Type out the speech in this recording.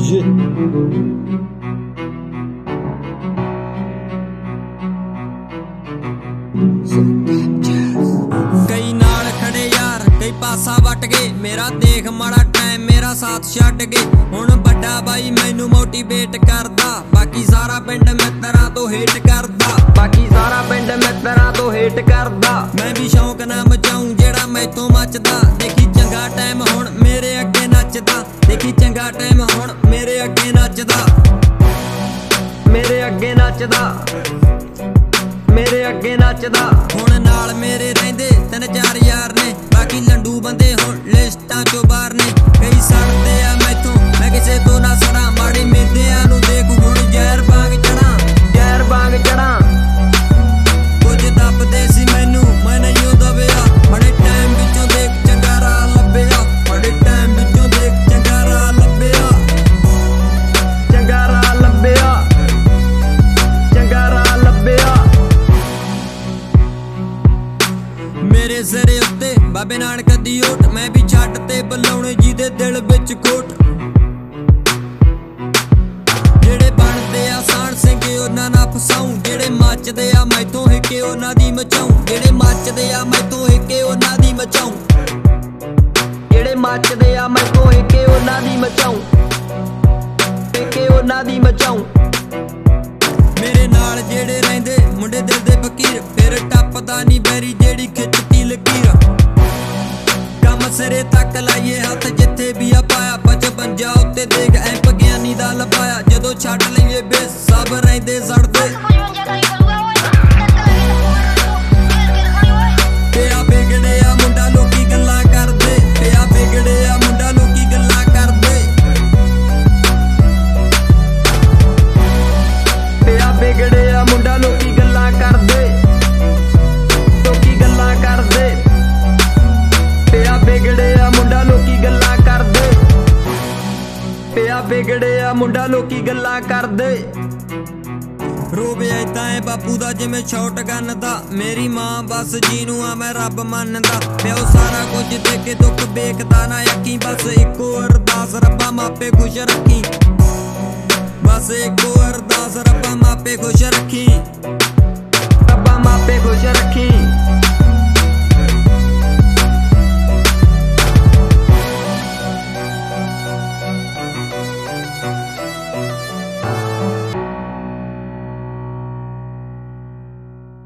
कई नाल खड़े यार कई पासा वट गए, मेरा देख माड़ा टाइम मेरा साथ छड्ड गए। हुण बड़ा भाई मैनू मोटिवेट करदा, बाकी सारा पिंड मित्तरां तो हेट करदा, बाकी सारा पिंड मित्तरां तो हेट करदा। मैं भी शौक ना मचाऊं जेड़ा मैथों मचदा, देखी चंगा टाइम हुण मेरे अगे नचदा, देखी चंगा टाइम हुण मेरे अगे नचदा, मेरे अगे नचदा, मेरे अगे नचदा। हुण नाल मेरे रहिंदे 3-4 यार ने, बाकी लंडू बंदे हुण लिस्टां चों बाहर ने। कई सड़दे आ मैथों मैं किसे तो ना सड़ा, माड़े मेदियां नूं देख हुण जहर वांग चढ़ां, जहर वांग चढ़ां। कुछ दबदे सी मैनू मैं नहीं दबिया, बड़े टाइम विचों देख चंगा राह लभ्या, बड़े टाइम विचों देख चंगा राह लभ्या, चंगा राह लभ्या, चंगा राह लभ्या। मेरे सिरे उत्ते बाबे नानक दी ओट, मैं भी छड्ड ते बुलाउणे जिहदे दिल विच खोट। जेड़े बनदे आ साण सिंगे उन्हां ना फसाऊं, जेड़े मचदे आ मैथों हिके उन्हां दी मचाऊं, जेड़े मचदे आ मैथों हिके उन्हां दी मचाऊं, जेड़े मचदे आ मैथों हिके उन्हां दी मचाऊं, हिके उन्हां दी मचाऊं। मेरे नाल जेड़े रहिंदे मुंडे दिल दे फकीर, फिर टप्पदा नी बैरी जेड़ी खिचती लकीर। कम सिरे तक लाइए हथ जिथे भी आ पाया, 55 उत्ते देख ऐप ज्ञानी दा लपाया। जदों छड्ड लईए बेस सब रहिंदे सड़दे, पिया बिगड़े आ मुंडा लोकी गल्लां करदे, पिया बिगड़े आ मुंडा लोकी गल्लां करदे, पिया बिगड़े आ मुंडा लोकी गल्लां करदे, लोकी गल्लां करदे, पिया बिगड़े आ मुंडा लोकी गल्लां करदे, पिया बिगड़े आ मुंडा लोकी गल्लां करदे। रोवे ऐदां ऐ बापू दा जिवें शॉट गन दा, मेरी मां बस जीनू आ मैं रब मनदा, प्यो सारा कुछ दे के दुख बेकदा ना अखीं, बस इक्को अरदास रब्बा मापे खुश रखी, बस इक्को अरदास रब्बा मापे खुश रखी।